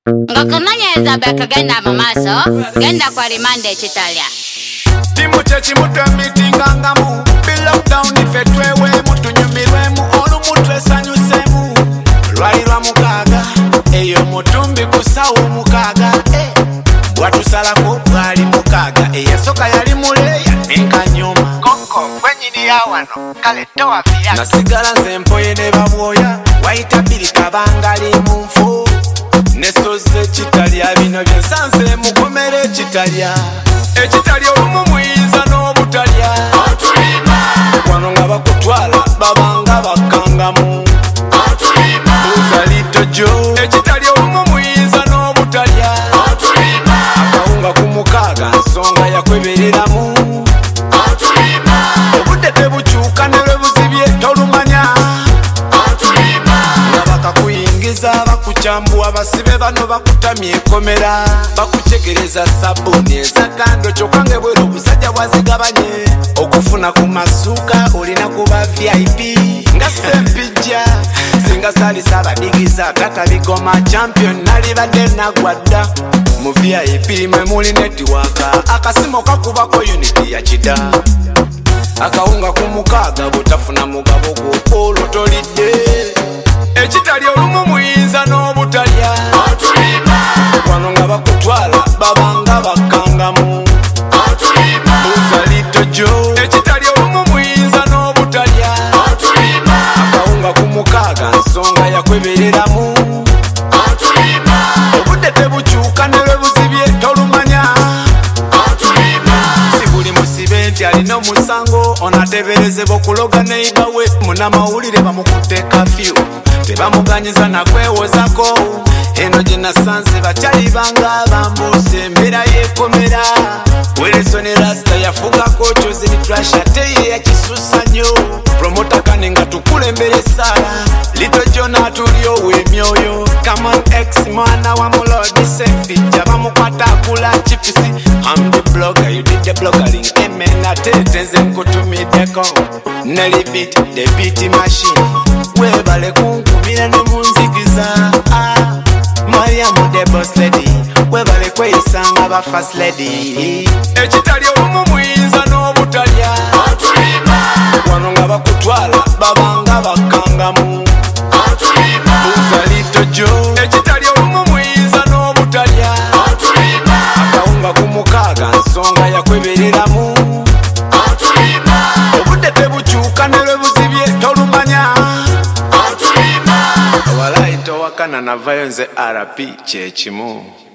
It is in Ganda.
Ngokunonyeza beka genda mu maaso, genda kwa rimande ekitalya. Timu kyekimutu emitingangamu, lockdown ife twewe mutunyumirwemu, olumutwe esanyusemu. Lwalirwa mukaaga, eyo mutumbi kusawo mukaaga, watusalako bwali mukaaga, eyasoka yali muleya nenkanyuma. Koko gwenyini ya wano, kale towa fiya. Nasigala nze mpoye ne babwoya, wayita biri kabangali mu nfu. Nesoze ekitalya bino byensanze mukomere ekitalya. Ekitalya olumu muyinza n'obutalya. Otulima. Wano nga bakutwala babanga bakangamu. Otulima. Uzalito jo. Ekitalya olumu muyinza n'obutalya. Otulima. Akawunga ku mukaaga nsonga yakwebereramu. Otulima. Obudde tebukyuka ne lwe buzibye tolumanya. Otulima. Nga bakakuyingiza bakukyambuwa basibe bano bakutamya ekomera. Bakucegereza sabuni ezagando kyokka ngebwera obusajja bwazigabanye. Okufuna ku masuuka olina kuba VIP nga sempijja. Singa salisa abadigiza tatabigoma champion nalibadde nagwadda. Mu VIP mwe muli netiwaaka akasimo kakubako unity ya kida. Akawunga ku mukaaga butafuna mugabo gwo olutolidde. Ekitalya olumu muyinza n'obutalya. Otulima. Wano nga bakutwala babanga bakangamu. Otulima. Uzalito jo. Ekitalya olumu muyinza n'obutalya. Otulima. Akawunga ku mukaaga nsonga yakwebereramu. Otulima. Obudde tebukyuka ne lwe buzibye tolumanya. Otulima. Si buli musibe nti alina omusango onateberezebwa okuloga neiba we. Munnamawulire bamukutte kafyu tebamuganyiza nakwewozako. Eno gye nasanze bakyali banga bambuuse embeera yekomera. Wilson Rasta yafugako kyozi bitrasha teye yakisusa nnyo. Promota kane nga tukulembera essaala Lito Jona tulyowo emyoyo. Come on X mwana wa mulodi sempijja bamukwata akula chipsi. I'm the blogger, you did the bloggering. Amen atete nze nkutumiddeko. Nelly beat, the beat machine. Webale kunkumira ne munzigiza. Mariamu the boss lady. Webale kweyisanga ba first lady. Ekitalya olumu muyinza n'obutalya. Otulima. Wano nga bakutwala babanga bakangamu. Otulima. Uzalito jo. Ekitalya olumu muyinza n'obutalya. Otulima. Akawunga ku mukaaga nsonga yakwebereramu. Otulima. Obudde tebukyuka ne lwe buzibye tolumanya. Otulima. Walayi towakana navayo nze RP kyekimu.